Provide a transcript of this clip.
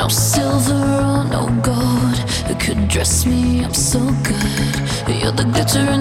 silver or no gold could dress me up so good. You're the glitter in